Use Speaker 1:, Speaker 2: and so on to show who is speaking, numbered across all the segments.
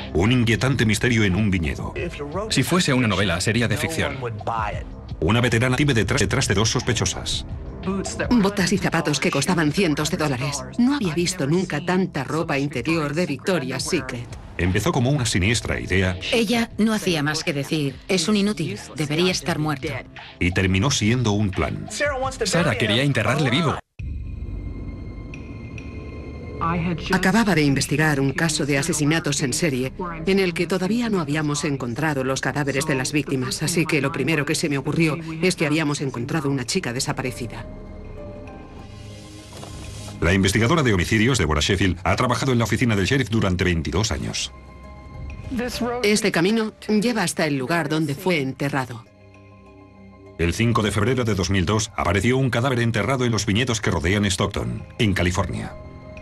Speaker 1: Un inquietante misterio en un viñedo.
Speaker 2: Si fuese una novela, sería de ficción.
Speaker 1: Una veterana vive detrás de dos sospechosas.
Speaker 3: Botas y zapatos que costaban cientos de dólares. No había visto nunca tanta ropa interior de Victoria's Secret.
Speaker 1: Empezó como una siniestra idea
Speaker 4: Ella no hacía más que decir, es un inútil, debería estar muerto.
Speaker 1: y terminó siendo un plan.
Speaker 2: Sarah quería enterrarle vivo.
Speaker 3: Acababa de investigar un caso de asesinatos en serie en el que todavía no habíamos encontrado los cadáveres de las víctimas, así que lo primero que se me ocurrió es que habíamos encontrado una chica desaparecida.
Speaker 1: La investigadora de homicidios, Deborah Sheffield, ha trabajado en la oficina del sheriff durante 22 años.
Speaker 3: Este camino lleva hasta el lugar donde fue enterrado.
Speaker 1: El 5 de febrero de 2002 apareció un cadáver enterrado en los viñedos que rodean Stockton, en California.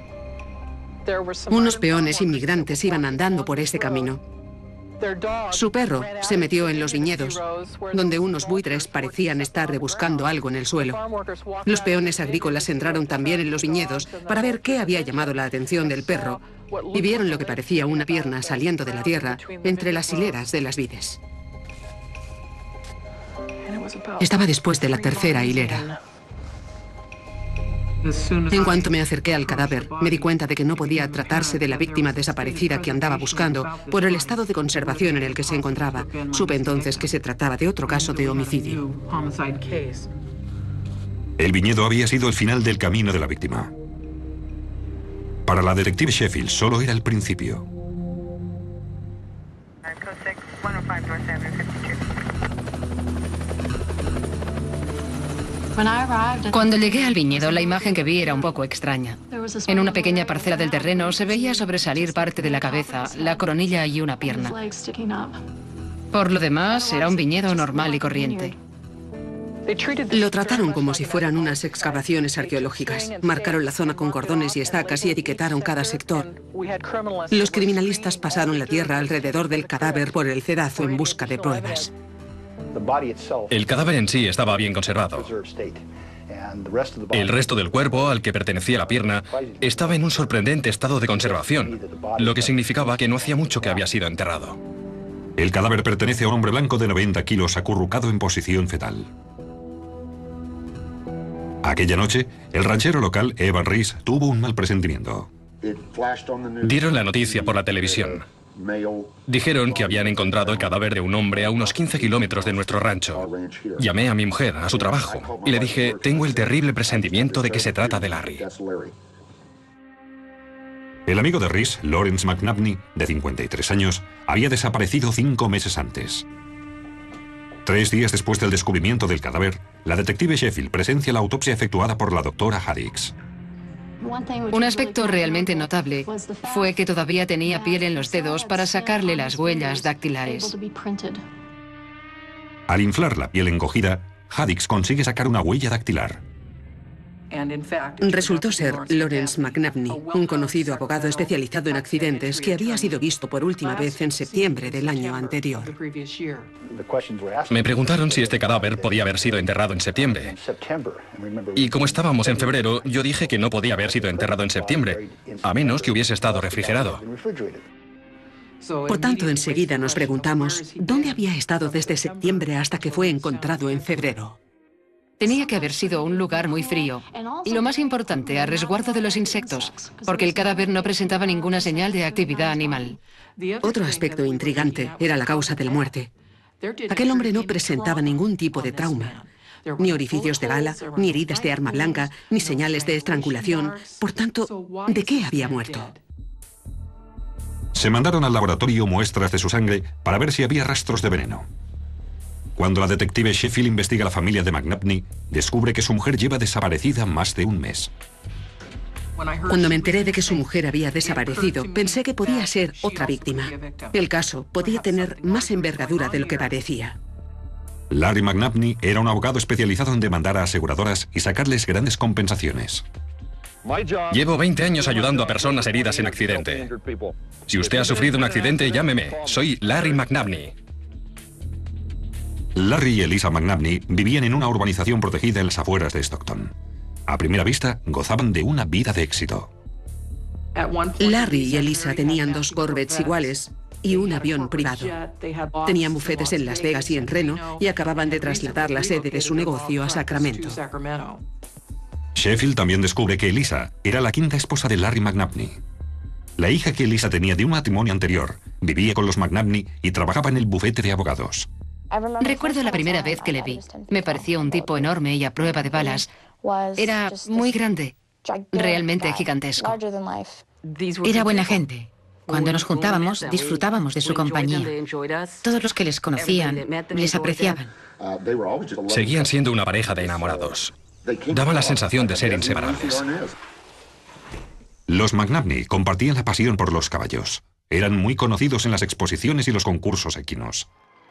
Speaker 3: Unos peones inmigrantes iban andando por ese camino. Su perro se metió en los viñedos, donde unos buitres parecían estar rebuscando algo en el suelo. Los peones agrícolas entraron también en los viñedos para ver qué había llamado la atención del perro y vieron lo que parecía una pierna saliendo de la tierra entre las hileras de las vides. Estaba después de la tercera hilera. En cuanto me acerqué al cadáver, me di cuenta de que no podía tratarse de la víctima desaparecida que andaba buscando por el estado de conservación en el que se encontraba. Supe entonces que se trataba de otro caso de homicidio.
Speaker 1: El viñedo había sido el final del camino de la víctima. Para la detective Sheffield solo era el principio.
Speaker 4: Cuando llegué al viñedo, la imagen que vi era un poco extraña. En una pequeña parcela del terreno se veía sobresalir parte de la cabeza, la coronilla y una pierna. Por lo demás, era un viñedo normal y corriente.
Speaker 3: Lo trataron como si fueran unas excavaciones arqueológicas. Marcaron la zona con cordones y estacas y etiquetaron cada sector. Los criminalistas pasaron la tierra alrededor del cadáver por el cedazo en busca de pruebas.
Speaker 2: El cadáver en sí estaba bien conservado. El resto del cuerpo, al que pertenecía la pierna, estaba en un sorprendente estado de conservación, lo que significaba que no hacía mucho que había sido enterrado.
Speaker 1: El cadáver pertenece a un hombre blanco de 90 kilos acurrucado en posición fetal. Aquella noche, el ranchero local, Evan Reese, tuvo un mal presentimiento.
Speaker 2: Dieron la noticia por la televisión. Dijeron que habían encontrado el cadáver de un hombre a unos 15 kilómetros de nuestro rancho. Llamé a mi mujer, a su trabajo, y le dije, tengo el terrible presentimiento de que se trata de Larry.
Speaker 1: El amigo de Reese, Lawrence McNabney, de 53 años, había desaparecido 5 meses antes. 3 días después del descubrimiento del cadáver, la detective Sheffield presencia la autopsia efectuada por la doctora Haddix.
Speaker 4: Un aspecto realmente notable fue que todavía tenía piel en los dedos para sacarle las huellas dactilares.
Speaker 1: Al inflar la piel encogida, Haddix consigue sacar una huella dactilar.
Speaker 3: Resultó ser Lawrence McNabney, un conocido abogado especializado en accidentes que había sido visto por última vez en septiembre del año anterior.
Speaker 2: Me preguntaron si este cadáver podía haber sido enterrado en septiembre. Y como estábamos en febrero, yo dije que no podía haber sido enterrado en septiembre, a menos que hubiese estado refrigerado.
Speaker 3: Por tanto, enseguida nos preguntamos, ¿dónde había estado desde septiembre hasta que fue encontrado en febrero?
Speaker 4: Tenía que haber sido un lugar muy frío. Y lo más importante, a resguardo de los insectos, porque el cadáver no presentaba ninguna señal de actividad animal.
Speaker 3: Otro aspecto intrigante era la causa de la muerte. Aquel hombre no presentaba ningún tipo de trauma. Ni orificios de bala, ni heridas de arma blanca, ni señales de estrangulación. Por tanto, ¿de qué había muerto?
Speaker 1: Se mandaron al laboratorio muestras de su sangre para ver si había rastros de veneno. Cuando la detective Sheffield investiga a la familia de McNabney, descubre que su mujer lleva desaparecida más de un mes.
Speaker 3: Cuando me enteré de que su mujer había desaparecido, pensé que podía ser otra víctima. El caso podía tener más envergadura de lo que parecía.
Speaker 1: Larry McNabney era un abogado especializado en demandar a aseguradoras y sacarles grandes compensaciones.
Speaker 2: Llevo 20 años ayudando a personas heridas en accidente. Si usted ha sufrido un accidente, llámeme. Soy Larry McNabney.
Speaker 1: Larry y Elisa McNabney vivían en una urbanización protegida en las afueras de Stockton. A primera vista, gozaban de una vida de éxito.
Speaker 3: Larry y Elisa tenían 2 Corvettes iguales y un avión privado. Tenían bufetes en Las Vegas y en Reno y acababan de trasladar la sede de su negocio a Sacramento.
Speaker 1: Sheffield también descubre que Elisa era la quinta esposa de Larry McNabney. La hija que Elisa tenía de un matrimonio anterior vivía con los McNabney y trabajaba en el bufete de abogados.
Speaker 4: Recuerdo la primera vez que le vi. Me pareció un tipo enorme y a prueba de balas. Era muy grande, realmente gigantesco.
Speaker 5: Era buena gente. Cuando nos juntábamos, disfrutábamos de su compañía. Todos los que les conocían les apreciaban.
Speaker 2: Seguían siendo una pareja de enamorados. Daba la sensación de ser inseparables.
Speaker 1: Los McNabney compartían la pasión por los caballos. Eran muy conocidos en las exposiciones y los concursos equinos.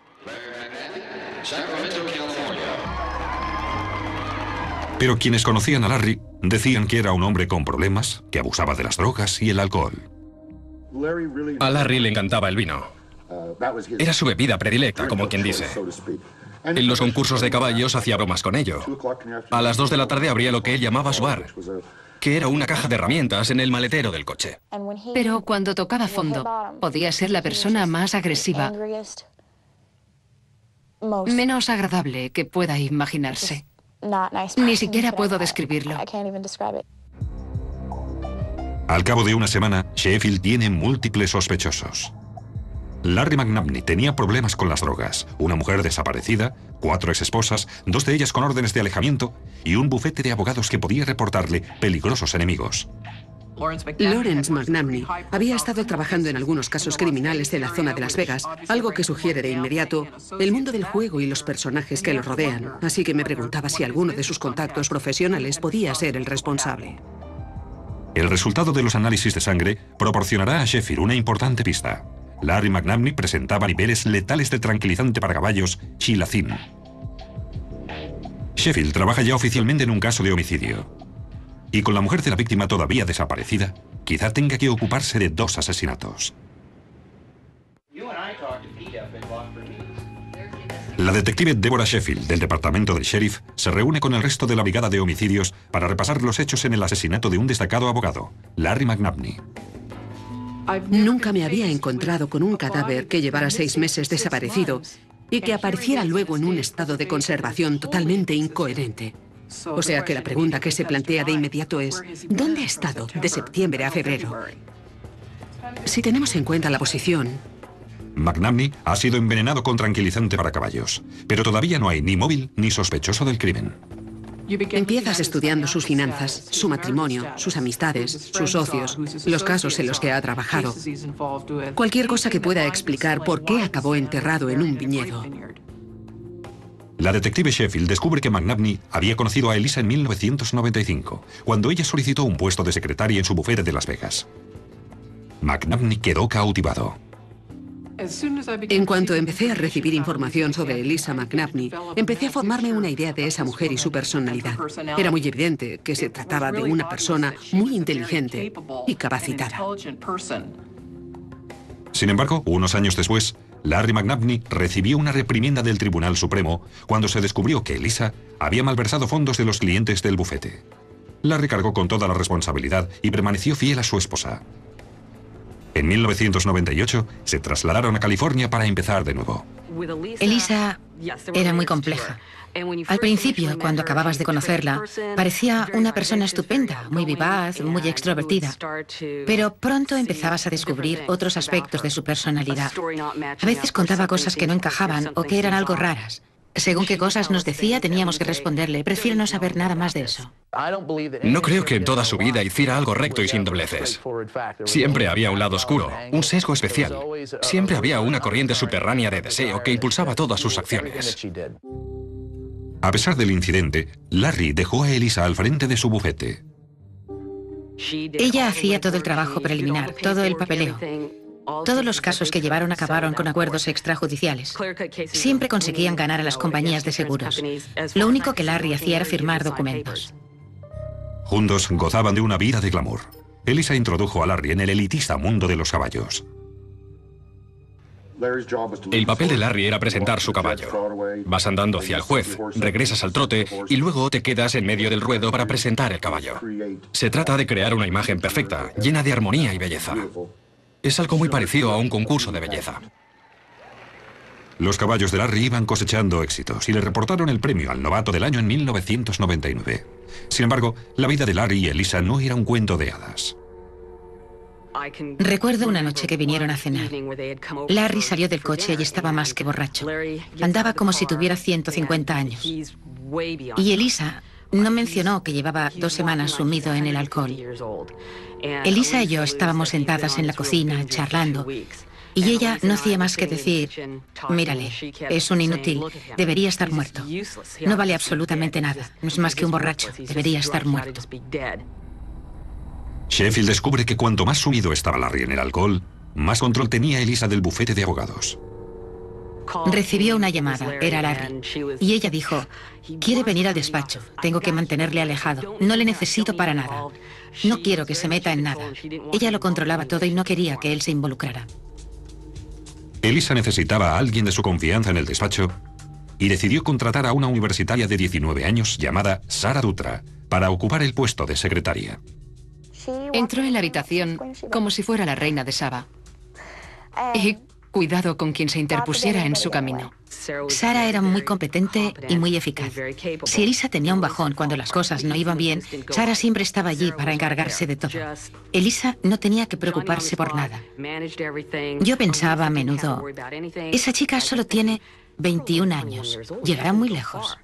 Speaker 1: Pero quienes conocían a Larry decían que era un hombre con problemas, que abusaba de las drogas y el alcohol.
Speaker 2: A Larry le encantaba el vino. Era su bebida predilecta, como quien dice. En los concursos de caballos hacía bromas con ello. A las 2 de la tarde abría lo que él llamaba su bar, que era una caja de herramientas en el maletero del coche.
Speaker 4: Pero cuando tocaba fondo, podía ser la persona más agresiva, menos agradable que pueda imaginarse. Ni siquiera puedo describirlo.
Speaker 1: Al cabo de una semana, Sheffield tiene múltiples sospechosos. Larry McNabney tenía problemas con las drogas, una mujer desaparecida, 4 exesposas, 2 de ellas con órdenes de alejamiento y un bufete de abogados que podía reportarle peligrosos enemigos.
Speaker 3: Lawrence McNabney había estado trabajando en algunos casos criminales en la zona de Las Vegas, algo que sugiere de inmediato el mundo del juego y los personajes que lo rodean, así que me preguntaba si alguno de sus contactos profesionales podía ser el responsable.
Speaker 1: El resultado de los análisis de sangre proporcionará a Sheffield una importante pista. Larry McNabney presentaba niveles letales de tranquilizante para caballos, Xilazin. Sheffield trabaja ya oficialmente en un caso de homicidio. Y con la mujer de la víctima todavía desaparecida, quizá tenga que ocuparse de 2 asesinatos. La detective Deborah Sheffield, del departamento del sheriff, se reúne con el resto de la brigada de homicidios para repasar los hechos en el asesinato de un destacado abogado, Larry McNabney.
Speaker 3: Nunca me había encontrado con un cadáver que llevara 6 meses desaparecido y que apareciera luego en un estado de conservación totalmente incoherente. O sea que la pregunta que se plantea de inmediato es, ¿dónde ha estado de septiembre a febrero? Si tenemos en cuenta la posición...
Speaker 1: McNabney ha sido envenenado con tranquilizante para caballos, pero todavía no hay ni móvil ni sospechoso del crimen.
Speaker 3: Empiezas estudiando sus finanzas, su matrimonio, sus amistades, sus socios, los casos en los que ha trabajado. Cualquier cosa que pueda explicar por qué acabó enterrado en un viñedo.
Speaker 1: La detective Sheffield descubre que McNabney había conocido a Elisa en 1995, cuando ella solicitó un puesto de secretaria en su bufete de Las Vegas. McNabney quedó cautivado.
Speaker 3: En cuanto empecé a recibir información sobre Elisa McNabney, empecé a formarme una idea de esa mujer y su personalidad. Era muy evidente que se trataba de una persona muy inteligente y capacitada.
Speaker 1: Sin embargo, unos años después, Larry McNabney recibió una reprimenda del Tribunal Supremo cuando se descubrió que Elisa había malversado fondos de los clientes del bufete. Larry cargó con toda la responsabilidad y permaneció fiel a su esposa. En 1998 se trasladaron a California para empezar de nuevo.
Speaker 5: Elisa era muy compleja. Al principio, cuando acababas de conocerla, parecía una persona estupenda, muy vivaz, muy extrovertida. Pero pronto empezabas a descubrir otros aspectos de su personalidad. A veces contaba cosas que no encajaban o que eran algo raras. Según qué cosas nos decía, teníamos que responderle. Prefiero no saber nada más de eso.
Speaker 2: No creo que en toda su vida hiciera algo recto y sin dobleces. Siempre había un lado oscuro, un sesgo especial. Siempre había una corriente subterránea de deseo que impulsaba todas sus acciones.
Speaker 1: A pesar del incidente, Larry dejó a Elisa al frente de su bufete.
Speaker 5: Ella hacía todo el trabajo preliminar, todo el papeleo. Todos los casos que llevaron acabaron con acuerdos extrajudiciales. Siempre conseguían ganar a las compañías de seguros. Lo único que Larry hacía era firmar documentos.
Speaker 1: Juntos gozaban de una vida de glamour. Elisa introdujo a Larry en el elitista mundo de los caballos.
Speaker 2: El papel de Larry era presentar su caballo. Vas andando hacia el juez, regresas al trote y luego te quedas en medio del ruedo para presentar el caballo. Se trata de crear una imagen perfecta, llena de armonía y belleza. Es algo muy parecido a un concurso de belleza.
Speaker 1: Los caballos de Larry iban cosechando éxitos y le reportaron el premio al novato del año en 1999. Sin embargo, la vida de Larry y Elisa no era un cuento de hadas.
Speaker 5: Recuerdo una noche que vinieron a cenar. Larry salió del coche y estaba más que borracho. Andaba como si tuviera 150 años. Y Elisa no mencionó que llevaba 2 semanas sumido en el alcohol. Elisa y yo estábamos sentadas en la cocina, charlando, y ella no hacía más que decir: mírale, es un inútil, debería estar muerto. No vale absolutamente nada, no es más que un borracho, debería estar muerto.
Speaker 1: Sheffield descubre que cuanto más sumido estaba Larry en el alcohol, más control tenía Elisa del bufete de abogados.
Speaker 5: Recibió una llamada, era Larry, y ella dijo: quiere venir al despacho, tengo que mantenerle alejado, no le necesito para nada. No quiero que se meta en nada. Ella lo controlaba todo y no quería que él se involucrara.
Speaker 1: Elisa necesitaba a alguien de su confianza en el despacho y decidió contratar a una universitaria de 19 años llamada Sara Dutra para ocupar el puesto de secretaria.
Speaker 4: Entró en la habitación como si fuera la reina de Saba. Y cuidado con quien se interpusiera en su camino.
Speaker 5: Sara era muy competente y muy eficaz. Si Elisa tenía un bajón cuando las cosas no iban bien, Sara siempre estaba allí para encargarse de todo. Elisa no tenía que preocuparse por nada. Yo pensaba a menudo: esa chica solo tiene 21 años, llegará muy lejos.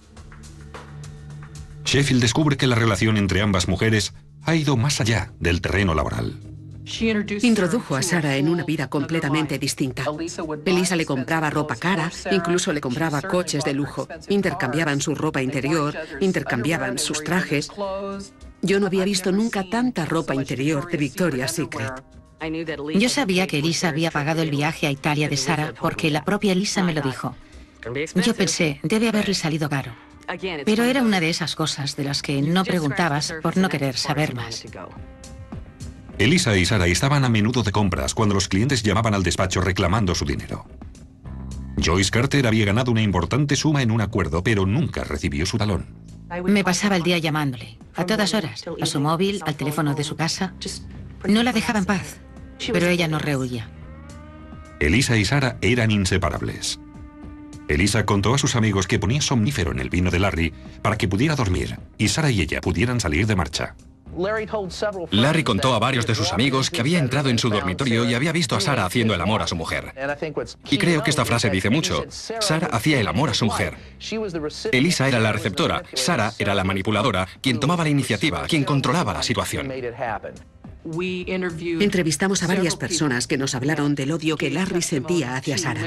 Speaker 1: Sheffield descubre que la relación entre ambas mujeres ha ido más allá del terreno laboral.
Speaker 3: Introdujo a Sara en una vida completamente distinta. Elisa le compraba ropa cara, incluso le compraba coches de lujo. Intercambiaban su ropa interior, intercambiaban sus trajes. Yo no había visto nunca tanta ropa interior de Victoria's Secret.
Speaker 5: Yo sabía que Elisa había pagado el viaje a Italia de Sara porque la propia Elisa me lo dijo. Yo pensé, debe haberle salido caro. Pero era una de esas cosas de las que no preguntabas por no querer saber más.
Speaker 1: Elisa y Sara estaban a menudo de compras cuando los clientes llamaban al despacho reclamando su dinero. Joyce Carter había ganado una importante suma en un acuerdo, pero nunca recibió su talón.
Speaker 5: Me pasaba el día llamándole, a todas horas, a su móvil, al teléfono de su casa. No la dejaba en paz, pero ella no rehuía.
Speaker 1: Elisa y Sara eran inseparables. Elisa contó a sus amigos que ponía somnífero en el vino de Larry para que pudiera dormir y Sara y ella pudieran salir de marcha.
Speaker 2: Larry contó a varios de sus amigos que había entrado en su dormitorio y había visto a Sara haciendo el amor a su mujer. Y creo que esta frase dice mucho. Sara hacía el amor a su mujer. Elisa era la receptora, Sara era la manipuladora, quien tomaba la iniciativa, quien controlaba la situación.
Speaker 3: Entrevistamos a varias personas que nos hablaron del odio que Larry sentía hacia Sara.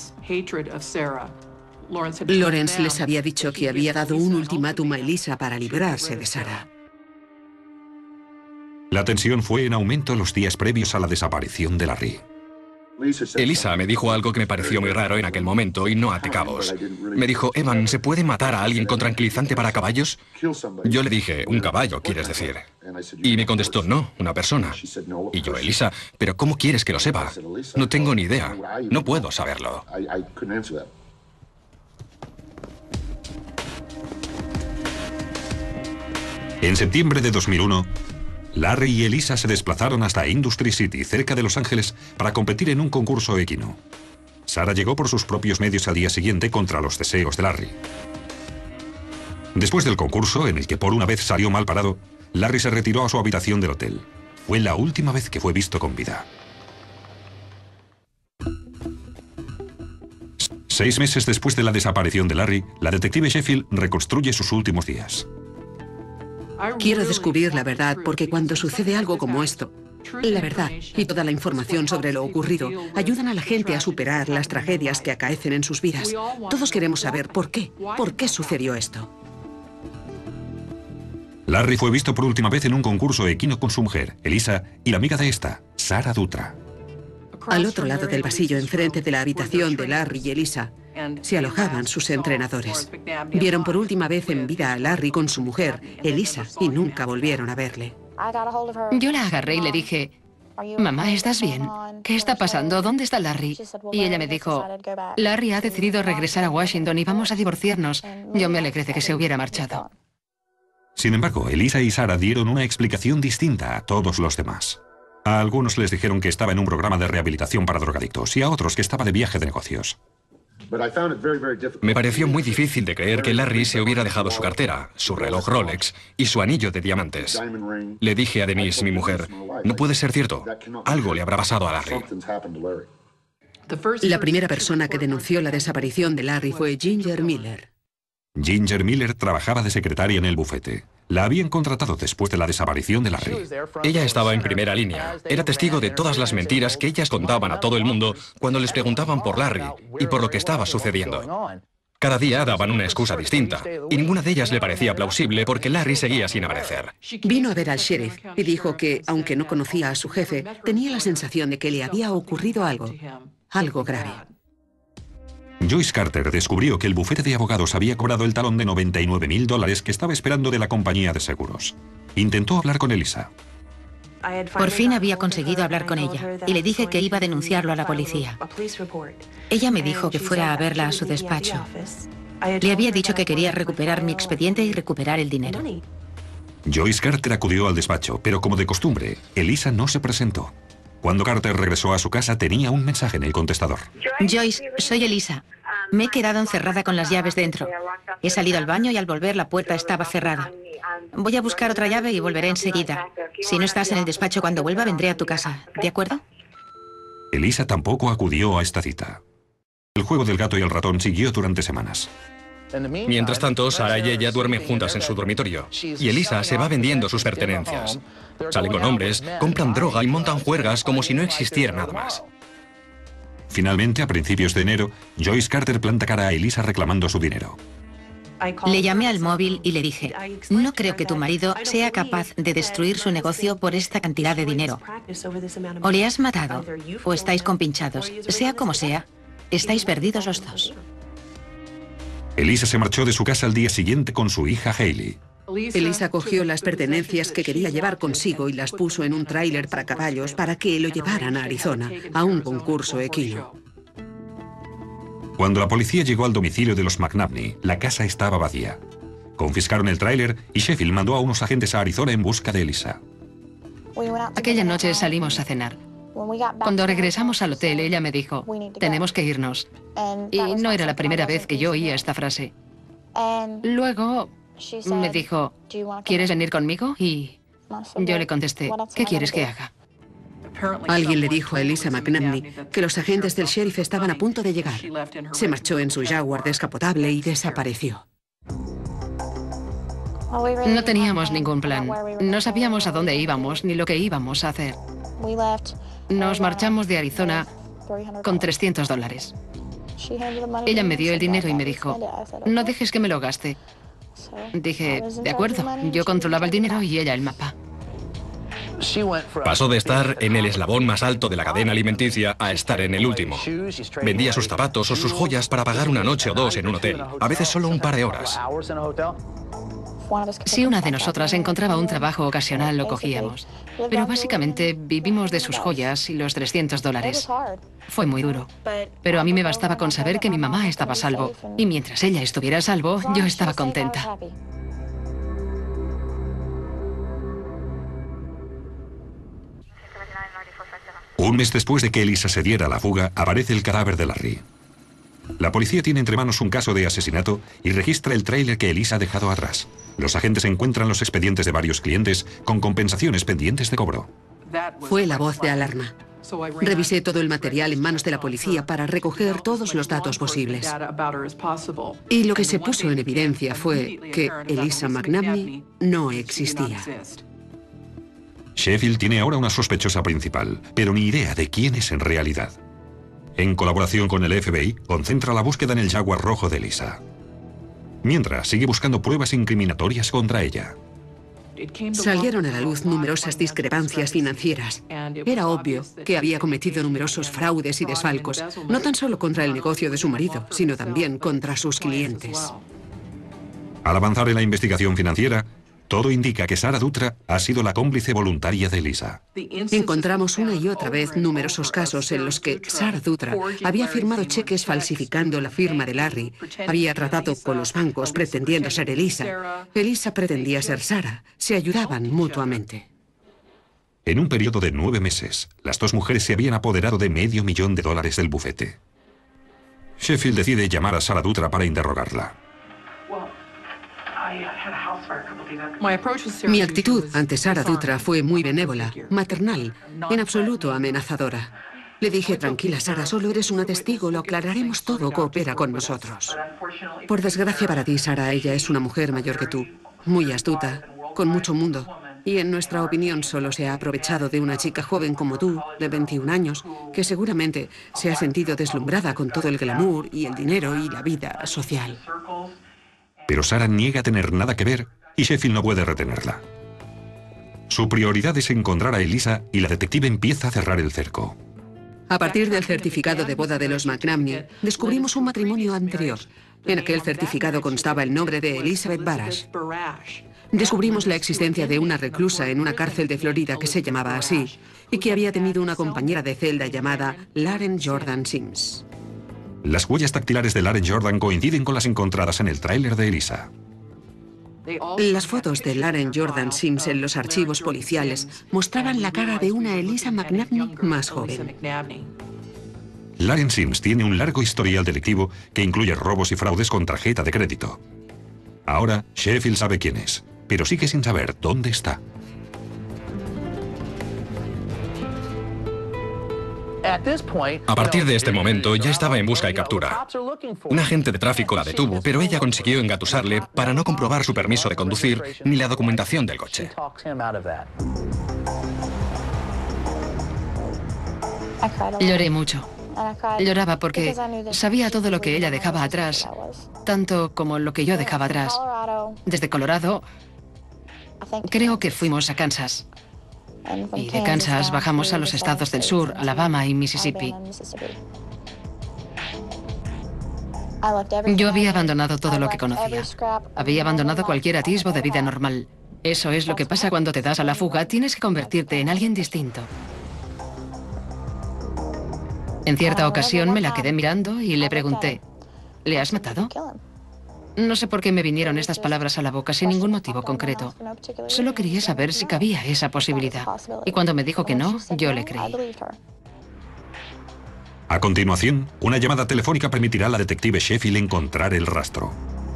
Speaker 3: Lawrence les había dicho que había dado un ultimátum a Elisa para librarse de Sara.
Speaker 1: La tensión fue en aumento los días previos a la desaparición de Larry.
Speaker 2: Elisa me dijo algo que me pareció muy raro en aquel momento y no ate cabos. Me dijo: Evan, ¿se puede matar a alguien con tranquilizante para caballos? Yo le dije: ¿un caballo, quieres decir? Y me contestó: no, una persona. Y yo: Elisa, ¿pero cómo quieres que lo sepa? No tengo ni idea. No puedo saberlo.
Speaker 1: En septiembre de 2001, Larry y Elisa se desplazaron hasta Industry City, cerca de Los Ángeles, para competir en un concurso equino. Sara llegó por sus propios medios al día siguiente contra los deseos de Larry. Después del concurso, en el que por una vez salió mal parado, Larry se retiró a su habitación del hotel. Fue la última vez que fue visto con vida. 6 meses después de la desaparición de Larry, la detective Sheffield reconstruye sus últimos días.
Speaker 3: Quiero descubrir la verdad porque cuando sucede algo como esto, la verdad y toda la información sobre lo ocurrido ayudan a la gente a superar las tragedias que acaecen en sus vidas. Todos queremos saber por qué sucedió esto.
Speaker 1: Larry fue visto por última vez en un concurso equino con su mujer, Elisa, y la amiga de esta, Sara Dutra.
Speaker 3: Al otro lado del pasillo, enfrente de la habitación de Larry y Elisa, se alojaban sus entrenadores. Vieron por última vez en vida a Larry con su mujer, Elisa, y nunca volvieron a verle.
Speaker 4: Yo la agarré y le dije: mamá, ¿estás bien? ¿Qué está pasando? ¿Dónde está Larry? Y ella me dijo: Larry ha decidido regresar a Washington y vamos a divorciarnos. Yo me alegré de que se hubiera marchado.
Speaker 1: Sin embargo, Elisa y Sara dieron una explicación distinta a todos los demás. A algunos les dijeron que estaba en un programa de rehabilitación para drogadictos y a otros que estaba de viaje de negocios.
Speaker 2: Me pareció muy difícil de creer que Larry se hubiera dejado su cartera, su reloj Rolex y su anillo de diamantes. Le dije a Denise, mi mujer, no puede ser cierto. Algo le habrá pasado a Larry.
Speaker 3: La primera persona que denunció la desaparición de Larry fue Ginger Miller.
Speaker 1: Ginger Miller trabajaba de secretaria en el bufete. La habían contratado después de la desaparición de Larry.
Speaker 2: Ella estaba en primera línea. Era testigo de todas las mentiras que ellas contaban a todo el mundo cuando les preguntaban por Larry y por lo que estaba sucediendo. Cada día daban una excusa distinta y ninguna de ellas le parecía plausible porque Larry seguía sin aparecer.
Speaker 3: Vino a ver al sheriff y dijo que, aunque no conocía a su jefe, tenía la sensación de que le había ocurrido algo grave.
Speaker 1: Joyce Carter descubrió que el bufete de abogados había cobrado el talón de $99.000 que estaba esperando de la compañía de seguros. Intentó hablar con Elisa.
Speaker 5: Por fin había conseguido hablar con ella y le dije que iba a denunciarlo a la policía. Ella me dijo que fuera a verla a su despacho. Le había dicho que quería recuperar mi expediente y recuperar el dinero.
Speaker 1: Joyce Carter acudió al despacho, pero como de costumbre, Elisa no se presentó. Cuando Carter regresó a su casa, tenía un mensaje en el contestador.
Speaker 5: Joyce, soy Elisa. Me he quedado encerrada con las llaves dentro. He salido al baño y al volver la puerta estaba cerrada. Voy a buscar otra llave y volveré enseguida. Si no estás en el despacho cuando vuelva, vendré a tu casa. ¿De acuerdo?
Speaker 1: Elisa tampoco acudió a esta cita. El juego del gato y el ratón siguió durante semanas.
Speaker 2: Mientras tanto, Sarah y ella duermen juntas en su dormitorio y Elisa se va vendiendo sus pertenencias. Salen con hombres, compran droga y montan juergas como si no existiera nada más.
Speaker 1: Finalmente, a principios de enero, Joyce Carter planta cara a Elisa reclamando su dinero.
Speaker 5: Le llamé al móvil y le dije, no creo que tu marido sea capaz de destruir su negocio por esta cantidad de dinero. O le has matado o estáis compinchados. Sea como sea, estáis perdidos los dos.
Speaker 1: Elisa se marchó de su casa al día siguiente con su hija Hailey.
Speaker 3: Elisa cogió las pertenencias que quería llevar consigo y las puso en un tráiler para caballos para que lo llevaran a Arizona, a un concurso equino.
Speaker 1: Cuando la policía llegó al domicilio de los McNabney, la casa estaba vacía. Confiscaron el tráiler y Sheffield mandó a unos agentes a Arizona en busca de Elisa.
Speaker 4: Aquella noche salimos a cenar. Cuando regresamos al hotel, ella me dijo, tenemos que irnos. Y no era la primera vez que yo oía esta frase. Luego me dijo, ¿quieres venir conmigo? Y yo le contesté, ¿qué quieres que haga?
Speaker 3: Alguien le dijo a Elisa McNabney que los agentes del sheriff estaban a punto de llegar. Se marchó en su Jaguar descapotable y desapareció.
Speaker 4: No teníamos ningún plan. No sabíamos a dónde íbamos ni lo que íbamos a hacer. Nos marchamos de Arizona con $300. Ella me dio el dinero y me dijo, no dejes que me lo gaste. Dije, de acuerdo, yo controlaba el dinero y ella el mapa.
Speaker 2: Pasó de estar en el eslabón más alto de la cadena alimenticia a estar en el último. Vendía sus zapatos o sus joyas para pagar una noche o dos en un hotel, a veces solo un par de horas.
Speaker 4: Si una de nosotras encontraba un trabajo ocasional, lo cogíamos. Pero básicamente vivimos de sus joyas y los $300. Fue muy duro. Pero a mí me bastaba con saber que mi mamá estaba a salvo. Y mientras ella estuviera a salvo, yo estaba contenta.
Speaker 1: Un mes después de que Elisa se diera a la fuga, aparece el cadáver de Larry. La policía tiene entre manos un caso de asesinato y registra el tráiler que Elisa ha dejado atrás. Los agentes encuentran los expedientes de varios clientes con compensaciones pendientes de cobro.
Speaker 3: Fue la voz de alarma. Revisé todo el material en manos de la policía para recoger todos los datos posibles. Y lo que se puso en evidencia fue que Elisa McNabney no existía.
Speaker 1: Sheffield tiene ahora una sospechosa principal, pero ni idea de quién es en realidad. En colaboración con el FBI, concentra la búsqueda en el Jaguar rojo de Elisa. Mientras, sigue buscando pruebas incriminatorias contra ella.
Speaker 3: Salieron a la luz numerosas discrepancias financieras. Era obvio que había cometido numerosos fraudes y desfalcos, no tan solo contra el negocio de su marido, sino también contra sus clientes.
Speaker 1: Al avanzar en la investigación financiera, todo indica que Sarah Dutra ha sido la cómplice voluntaria de Elisa.
Speaker 3: Encontramos una y otra vez numerosos casos en los que Sarah Dutra había firmado cheques falsificando la firma de Larry, había tratado con los bancos pretendiendo ser Elisa, Elisa pretendía ser Sarah, se ayudaban mutuamente.
Speaker 1: En un periodo de 9 meses, las dos mujeres se habían apoderado de $500,000 del bufete. Sheffield decide llamar a Sarah Dutra para interrogarla.
Speaker 3: Mi actitud ante Sarah Dutra fue muy benévola, maternal, en absoluto amenazadora. Le dije, tranquila Sarah, solo eres una testigo, lo aclararemos todo, coopera con nosotros. Por desgracia para ti, Sarah, ella es una mujer mayor que tú, muy astuta, con mucho mundo. Y en nuestra opinión solo se ha aprovechado de una chica joven como tú, de 21 años, que seguramente se ha sentido deslumbrada con todo el glamour y el dinero y la vida social.
Speaker 1: Pero Sarah niega tener nada que ver y Sheffield no puede retenerla. Su prioridad es encontrar a Elisa y la detective empieza a cerrar el cerco.
Speaker 3: A partir del certificado de boda de los McNabney, descubrimos un matrimonio anterior. En aquel certificado constaba el nombre de Elizabeth Barash. Descubrimos la existencia de una reclusa en una cárcel de Florida que se llamaba así y que había tenido una compañera de celda llamada Lauren Jordan Sims.
Speaker 1: Las huellas dactilares de Lauren Jordan coinciden con las encontradas en el tráiler de Elisa.
Speaker 3: Las fotos de Lauren Jordan Sims en los archivos policiales mostraban la cara de una Elisa McNabney más joven.
Speaker 1: Lauren Sims tiene un largo historial delictivo que incluye robos y fraudes con tarjeta de crédito. Ahora, Sheffield sabe quién es, pero sigue sin saber dónde está.
Speaker 2: A partir de este momento ya estaba en busca y captura. Un agente de tráfico la detuvo, pero ella consiguió engatusarle para no comprobar su permiso de conducir ni la documentación del coche.
Speaker 4: Lloré mucho. Lloraba porque sabía todo lo que ella dejaba atrás, tanto como lo que yo dejaba atrás. Desde Colorado, creo que fuimos a Kansas. Y de Kansas bajamos a los estados del sur, Alabama y Mississippi. Yo había abandonado todo lo que conocía. Había abandonado cualquier atisbo de vida normal. Eso es lo que pasa cuando te das a la fuga. Tienes que convertirte en alguien distinto. En cierta ocasión me la quedé mirando y le pregunté, ¿le has matado? No sé por qué me vinieron estas palabras a la boca sin ningún motivo concreto. Solo quería saber si cabía esa posibilidad. Y cuando me dijo que no, yo le creí.
Speaker 1: A continuación, una llamada telefónica permitirá a la detective Sheffield encontrar el rastro.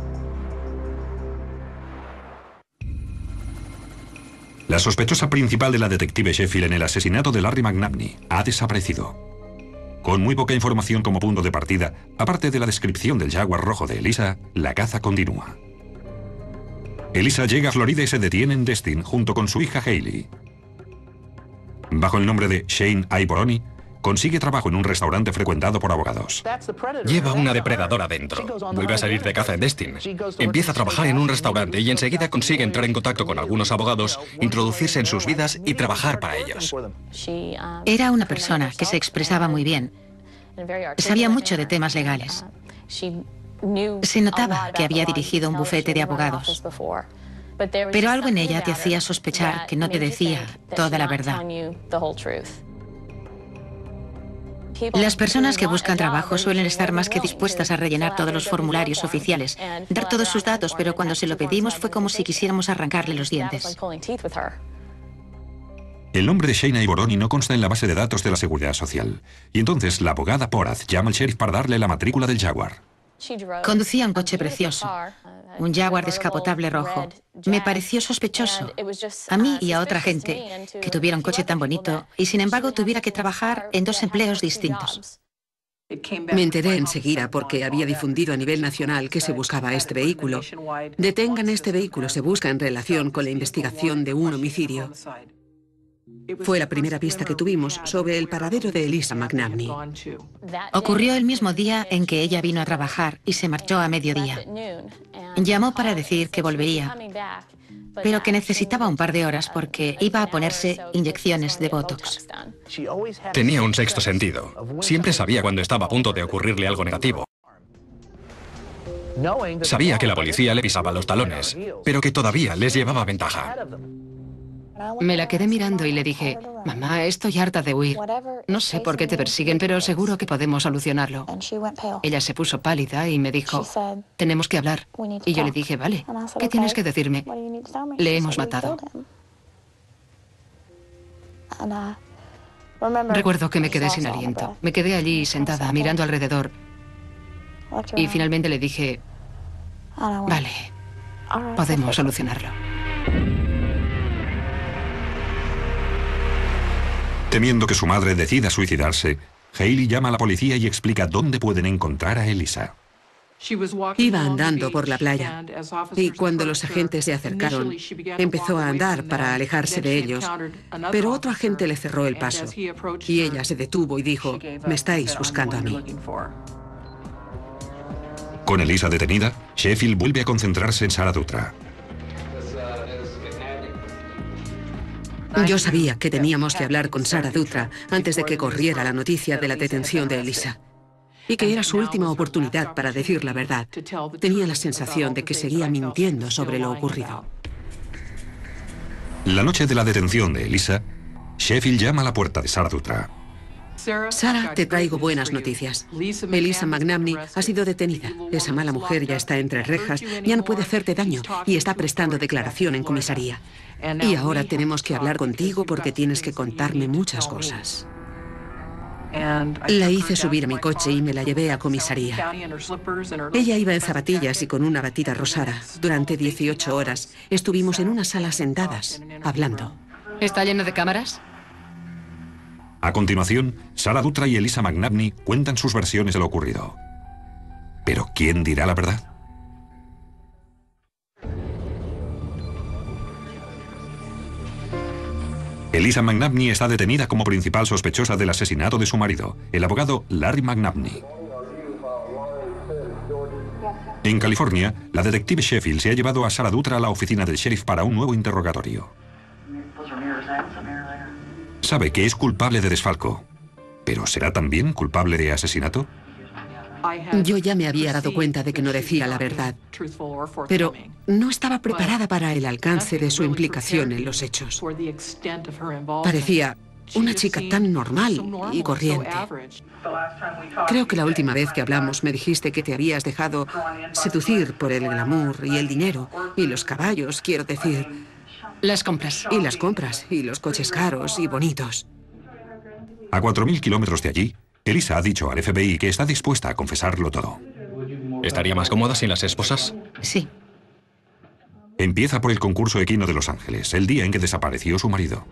Speaker 1: La sospechosa principal de la detective Sheffield en el asesinato de Larry McNabney ha desaparecido. Con muy poca información como punto de partida, aparte de la descripción del Jaguar rojo de Elisa, la caza continúa. Elisa llega a Florida y se detiene en Destin junto con su hija Hailey. Bajo el nombre de Shane Ivoroni, consigue trabajo en un restaurante frecuentado por abogados.
Speaker 2: Lleva una depredadora dentro. Vuelve a salir de caza en Destin. Empieza a trabajar en un restaurante y enseguida consigue entrar en contacto con algunos abogados, introducirse en sus vidas y trabajar para ellos.
Speaker 5: Era una persona que se expresaba muy bien. Sabía mucho de temas legales. Se notaba que había dirigido un bufete de abogados. Pero algo en ella te hacía sospechar que no te decía toda la verdad. Las personas que buscan trabajo suelen estar más que dispuestas a rellenar todos los formularios oficiales, dar todos sus datos, pero cuando se lo pedimos fue como si quisiéramos arrancarle los dientes.
Speaker 1: El nombre de Shane Ivoroni no consta en la base de datos de la Seguridad Social. Y entonces la abogada Porath llama al sheriff para darle la matrícula del Jaguar.
Speaker 5: Conducía un coche precioso, un Jaguar descapotable rojo. Me pareció sospechoso, a mí y a otra gente, que tuviera un coche tan bonito y sin embargo tuviera que trabajar en dos empleos distintos.
Speaker 3: Me enteré enseguida porque había difundido a nivel nacional que se buscaba este vehículo. Detengan este vehículo, se busca en relación con la investigación de un homicidio. Fue la primera pista que tuvimos sobre el paradero de Elisa McNabney.
Speaker 5: Ocurrió el mismo día en que ella vino a trabajar y se marchó a mediodía. Llamó para decir que volvería, pero que necesitaba un par de horas porque iba a ponerse inyecciones de Botox.
Speaker 2: Tenía un sexto sentido. Siempre sabía cuando estaba a punto de ocurrirle algo negativo. Sabía que la policía le pisaba los talones, pero que todavía les llevaba ventaja.
Speaker 4: Me la quedé mirando y le dije, mamá, estoy harta de huir. No sé por qué te persiguen, pero seguro que podemos solucionarlo. Ella se puso pálida y me dijo, tenemos que hablar. Y yo le dije, vale, ¿qué tienes que decirme? Le hemos matado. Recuerdo que me quedé sin aliento. Me quedé allí sentada, mirando alrededor. Y finalmente le dije, vale, podemos solucionarlo.
Speaker 1: Temiendo que su madre decida suicidarse, Hayley llama a la policía y explica dónde pueden encontrar a Elisa.
Speaker 3: Iba andando por la playa y cuando los agentes se acercaron, empezó a andar para alejarse de ellos, pero otro agente le cerró el paso y ella se detuvo y dijo, me estáis buscando a mí.
Speaker 1: Con Elisa detenida, Sheffield vuelve a concentrarse en Sarah Dutra.
Speaker 3: Yo sabía que teníamos que hablar con Sarah Dutra antes de que corriera la noticia de la detención de Elisa. Y que era su última oportunidad para decir la verdad. Tenía la sensación de que seguía mintiendo sobre lo ocurrido.
Speaker 1: La noche de la detención de Elisa, Sheffield llama a la puerta de Sarah Dutra.
Speaker 3: Sarah, te traigo buenas noticias. Elisa McNabney ha sido detenida. Esa mala mujer ya está entre rejas, ya no puede hacerte daño y está prestando declaración en comisaría. Y ahora tenemos que hablar contigo porque tienes que contarme muchas cosas. La hice subir a mi coche y me la llevé a comisaría. Ella iba en zapatillas y con una batita rosada. Durante 18 horas estuvimos en una sala sentadas, hablando.
Speaker 4: ¿Está lleno de cámaras?
Speaker 1: A continuación, Sarah Dutra y Elisa McNabney cuentan sus versiones de lo ocurrido. ¿Pero quién dirá la verdad? Elisa McNabney está detenida como principal sospechosa del asesinato de su marido, el abogado Larry McNabney. En California, la detective Sheffield se ha llevado a Sarah Dutra a la oficina del sheriff para un nuevo interrogatorio. Sabe que es culpable de desfalco, pero ¿será también culpable de asesinato?
Speaker 3: Yo ya me había dado cuenta de que no decía la verdad, pero no estaba preparada para el alcance de su implicación en los hechos. Parecía una chica tan normal y corriente. Creo que la última vez que hablamos me dijiste que te habías dejado seducir por el glamour y el dinero y los caballos, quiero decir.
Speaker 4: Las compras.
Speaker 3: Y las compras y los coches caros y bonitos.
Speaker 1: A 4.000 kilómetros de allí, Elisa ha dicho al FBI que está dispuesta a confesarlo todo.
Speaker 2: ¿Estaría más cómoda sin las esposas?
Speaker 5: Sí.
Speaker 1: Empieza por el concurso equino de Los Ángeles, el día en que desapareció su marido.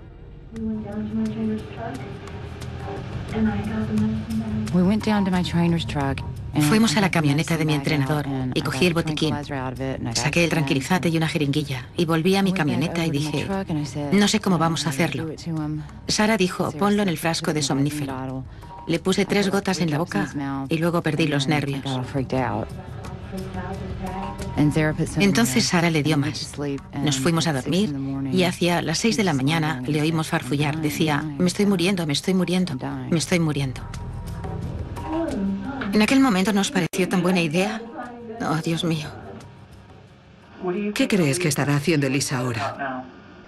Speaker 5: Fuimos a la camioneta de mi entrenador y cogí el botiquín. Saqué el tranquilizante y una jeringuilla y volví a mi camioneta y dije, no sé cómo vamos a hacerlo. Sarah dijo, ponlo en el frasco de somnífero. Le puse 3 gotas en la boca y luego perdí los nervios. Entonces Sarah le dio más. Nos fuimos a dormir y hacia las 6 de la mañana le oímos farfullar. Decía, me estoy muriendo, me estoy muriendo, me estoy muriendo. En aquel momento nos pareció tan buena idea. Oh, Dios mío.
Speaker 3: ¿Qué crees que estará haciendo Elisa ahora?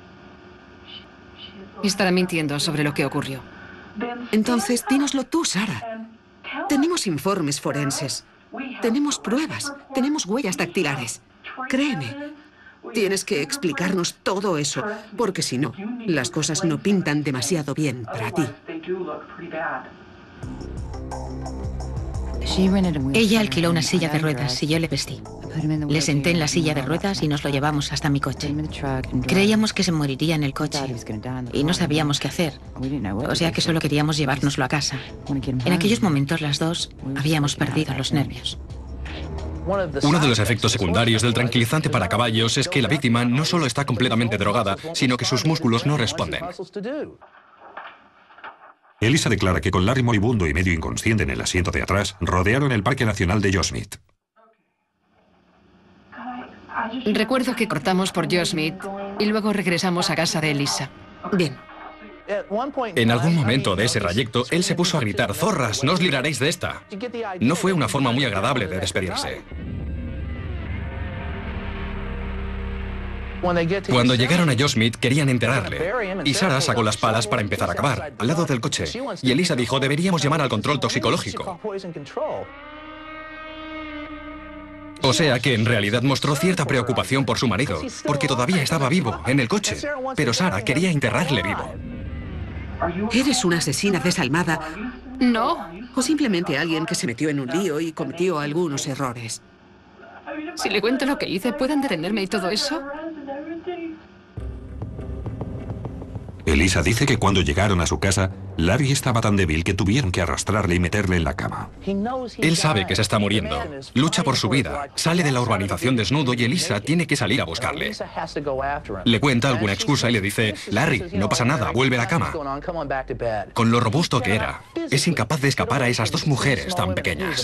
Speaker 4: Estará mintiendo sobre lo que ocurrió.
Speaker 3: Entonces, dínoslo tú, Sarah. Tenemos informes forenses. Tenemos pruebas. Tenemos huellas dactilares. Créeme. Tienes que explicarnos todo eso, porque si no, las cosas no pintan demasiado bien para ti.
Speaker 5: Ella alquiló una silla de ruedas y yo le vestí. Le senté en la silla de ruedas y nos lo llevamos hasta mi coche. Creíamos que se moriría en el coche y no sabíamos qué hacer, o sea que solo queríamos llevárnoslo a casa. En aquellos momentos las dos habíamos perdido los nervios.
Speaker 2: Uno de los efectos secundarios del tranquilizante para caballos es que la víctima no solo está completamente drogada, sino que sus músculos no responden.
Speaker 1: Elisa declara que con Larry moribundo y medio inconsciente en el asiento de atrás, rodearon el Parque Nacional de Yosemite.
Speaker 4: Recuerdo que cortamos por Yosemite y luego regresamos a casa de Elisa.
Speaker 3: Bien.
Speaker 2: En algún momento de ese trayecto, él se puso a gritar, «¡Zorras, no os libraréis de esta!». No fue una forma muy agradable de despedirse. Cuando llegaron a Yosemite querían enterrarle y Sarah sacó las palas para empezar a cavar, al lado del coche, y Elisa dijo, deberíamos llamar al control toxicológico. O sea que en realidad mostró cierta preocupación por su marido, porque todavía estaba vivo, en el coche, pero Sarah quería enterrarle vivo.
Speaker 3: ¿Eres una asesina desalmada
Speaker 4: No.
Speaker 3: o simplemente alguien que se metió en un lío y cometió algunos errores?
Speaker 4: Si le cuento lo que hice, ¿pueden detenerme y todo eso?
Speaker 1: Elisa dice que cuando llegaron a su casa, Larry estaba tan débil que tuvieron que arrastrarle y meterle en la cama.
Speaker 2: Él sabe que se está muriendo. Lucha por su vida. Sale de la urbanización desnudo y Elisa tiene que salir a buscarle. Le cuenta alguna excusa y le dice, Larry, no pasa nada, vuelve a la cama. Con lo robusto que era, es incapaz de escapar a esas dos mujeres tan pequeñas.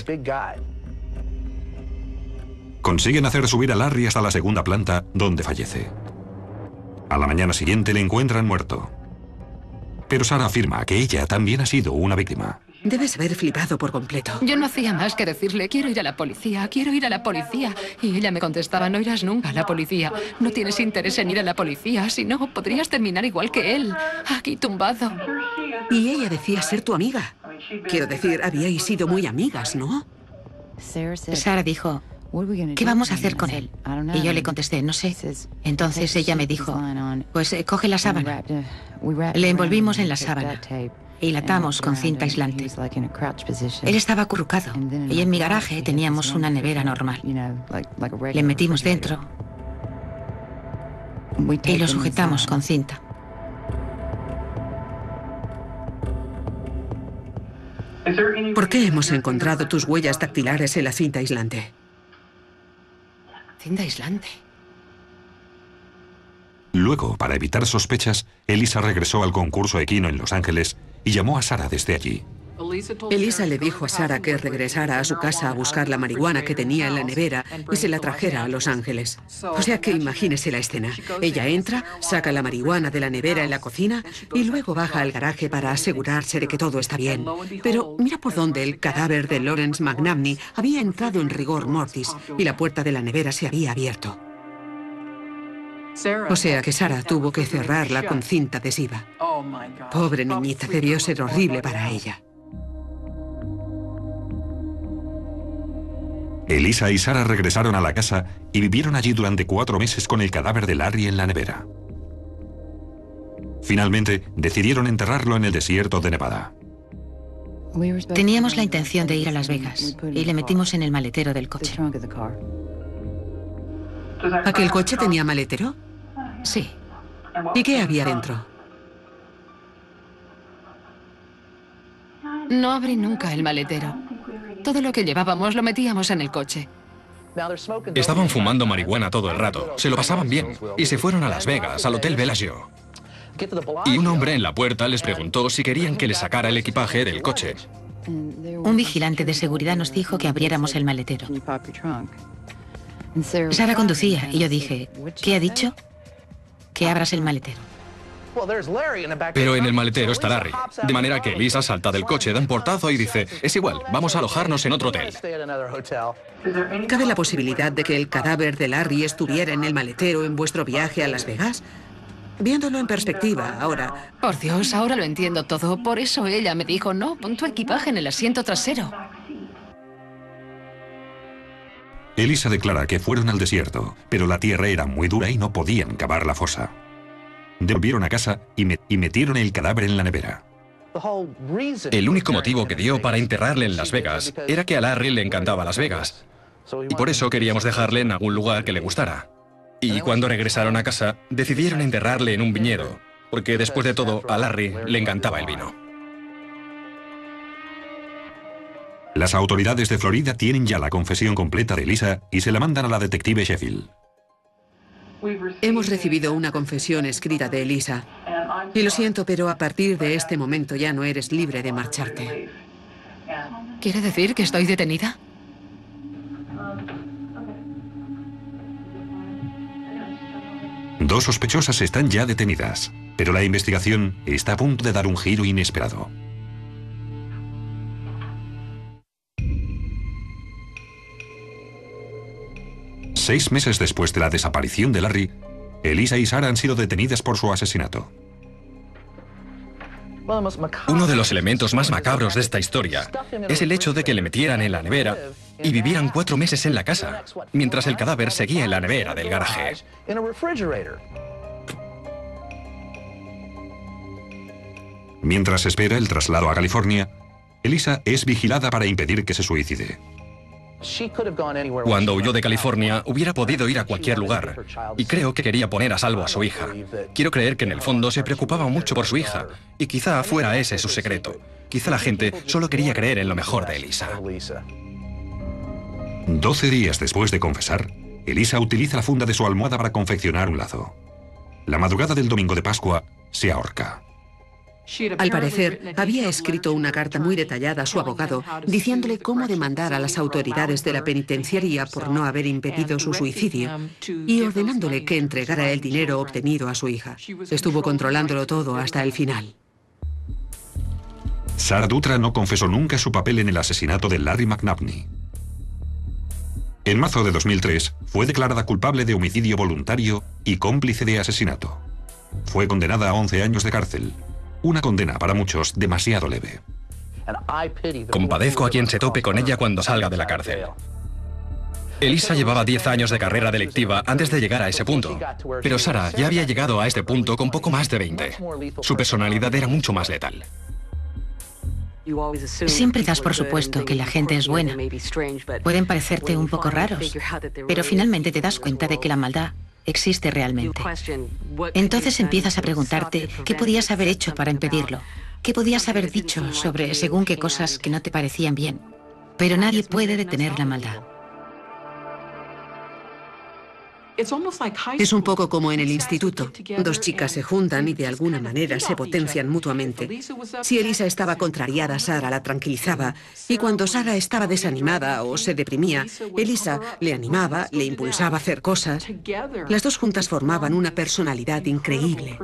Speaker 1: Consiguen hacer subir a Larry hasta la segunda planta, donde fallece. A la mañana siguiente le encuentran muerto. Pero Sarah afirma que ella también ha sido una víctima.
Speaker 3: Debes haber flipado por completo.
Speaker 4: Yo no hacía más que decirle, quiero ir a la policía, quiero ir a la policía. Y ella me contestaba, no irás nunca a la policía. No tienes interés en ir a la policía, si no, podrías terminar igual que él, aquí tumbado.
Speaker 3: Y ella decía ser tu amiga. Quiero decir, habíais sido muy amigas, ¿no?
Speaker 5: Sarah dijo, ¿qué vamos a hacer con él? Y yo le contesté, no sé. Entonces ella me dijo, pues coge la sábana. Le envolvimos en la sábana y la atamos con cinta aislante. Él estaba acurrucado y en mi garaje teníamos una nevera normal. Le metimos dentro y lo sujetamos con cinta.
Speaker 3: ¿Por qué hemos encontrado tus huellas dactilares en la cinta aislante?
Speaker 4: Cinta aislante.
Speaker 1: Luego, para evitar sospechas, Elisa regresó al concurso equino en Los Ángeles y llamó a Sarah desde allí.
Speaker 3: Elisa le dijo a Sarah que regresara a su casa a buscar la marihuana que tenía en la nevera y se la trajera a Los Ángeles. O sea que imagínese la escena. Ella entra, saca la marihuana de la nevera en la cocina y luego baja al garaje para asegurarse de que todo está bien. Pero mira por dónde el cadáver de Lawrence McNabney había entrado en rigor mortis y la puerta de la nevera se había abierto. O sea que Sarah tuvo que cerrarla con cinta adhesiva. Pobre niñita, debió ser horrible para ella.
Speaker 1: Elisa y Sarah regresaron a la casa y vivieron allí durante 4 meses con el cadáver de Larry en la nevera. Finalmente, decidieron enterrarlo en el desierto de Nevada.
Speaker 5: Teníamos la intención de ir a Las Vegas y le metimos en el maletero del coche.
Speaker 3: ¿Aquel coche tenía maletero?
Speaker 5: Sí.
Speaker 3: ¿Y qué había dentro?
Speaker 4: No abrí nunca el maletero. Todo lo que llevábamos lo metíamos en el coche.
Speaker 2: Estaban fumando marihuana todo el rato, se lo pasaban bien y se fueron a Las Vegas, al Hotel Bellagio. Y un hombre en la puerta les preguntó si querían que les sacara el equipaje del coche.
Speaker 5: Un vigilante de seguridad nos dijo que abriéramos el maletero. Sarah conducía y yo dije, ¿qué ha dicho? Que abras el maletero.
Speaker 2: Pero en el maletero está Larry, de manera que Elisa salta del coche, da un portazo y dice, es igual, vamos a alojarnos en otro hotel.
Speaker 3: ¿Cabe la posibilidad de que el cadáver de Larry estuviera en el maletero en vuestro viaje a Las Vegas? Viéndolo en perspectiva, ahora...
Speaker 4: Por Dios, ahora lo entiendo todo. Por eso ella me dijo, no, pon tu equipaje en el asiento trasero.
Speaker 1: Elisa declara que fueron al desierto, pero la tierra era muy dura y no podían cavar la fosa. Volvieron a casa y metieron el cadáver en la nevera.
Speaker 2: El único motivo que dio para enterrarle en Las Vegas era que a Larry le encantaba Las Vegas. Y por eso queríamos dejarle en algún lugar que le gustara. Y cuando regresaron a casa, decidieron enterrarle en un viñedo, porque después de todo, a Larry le encantaba el vino.
Speaker 1: Las autoridades de Florida tienen ya la confesión completa de Elisa y se la mandan a la detective Sheffield.
Speaker 3: Hemos recibido una confesión escrita de Elisa. Y lo siento, pero a partir de este momento ya no eres libre de marcharte.
Speaker 4: ¿Quiere decir que estoy detenida?
Speaker 1: Dos sospechosas están ya detenidas, pero la investigación está a punto de dar un giro inesperado. Seis meses después de la desaparición de Larry, Elisa y Sarah han sido detenidas por su asesinato.
Speaker 2: Uno de los elementos más macabros de esta historia es el hecho de que le metieran en la nevera y vivieran 4 meses en la casa, mientras el cadáver seguía en la nevera del garaje.
Speaker 1: Mientras espera el traslado a California, Elisa es vigilada para impedir que se suicide.
Speaker 2: Cuando huyó de California, hubiera podido ir a cualquier lugar. Y creo que quería poner a salvo a su hija. Quiero creer que en el fondo se preocupaba mucho por su hija. Y quizá fuera ese su secreto. Quizá la gente solo quería creer en lo mejor de Elisa.
Speaker 1: 12 días después de confesar, Elisa utiliza la funda de su almohada para confeccionar un lazo. La madrugada del domingo de Pascua, se ahorca.
Speaker 3: Al parecer, había escrito una carta muy detallada a su abogado diciéndole cómo demandar a las autoridades de la penitenciaría por no haber impedido su suicidio y ordenándole que entregara el dinero obtenido a su hija. Estuvo controlándolo todo hasta el final.
Speaker 1: Sarah Dutra no confesó nunca su papel en el asesinato de Larry McNabney. En marzo de 2003, fue declarada culpable de homicidio voluntario y cómplice de asesinato. Fue condenada a 11 años de cárcel. Una condena para muchos demasiado leve.
Speaker 2: Compadezco a quien se tope con ella cuando salga de la cárcel. Elisa llevaba 10 años de carrera delictiva antes de llegar a ese punto. Pero Sarah ya había llegado a este punto con poco más de 20. Su personalidad era mucho más letal.
Speaker 5: Siempre das por supuesto que la gente es buena. Pueden parecerte un poco raros, pero finalmente te das cuenta de que la maldad existe realmente. Entonces empiezas a preguntarte qué podías haber hecho para impedirlo, qué podías haber dicho sobre según qué cosas que no te parecían bien. Pero nadie puede detener la maldad.
Speaker 3: Es un poco como en el instituto. Dos chicas se juntan y de alguna manera se potencian mutuamente. Si Elisa estaba contrariada, Sarah la tranquilizaba. Y cuando Sarah estaba desanimada o se deprimía, Elisa le animaba, le impulsaba a hacer cosas. Las dos juntas formaban una personalidad increíble.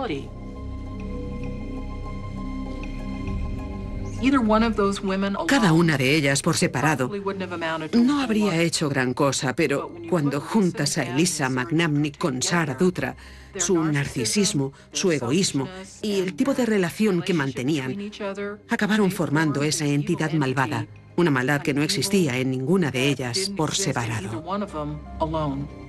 Speaker 3: Cada una de ellas por separado no habría hecho gran cosa, pero cuando juntas a Elisa McNabney con Sarah Dutra, su narcisismo, su egoísmo y el tipo de relación que mantenían, acabaron formando esa entidad malvada, una maldad que no existía en ninguna de ellas por separado.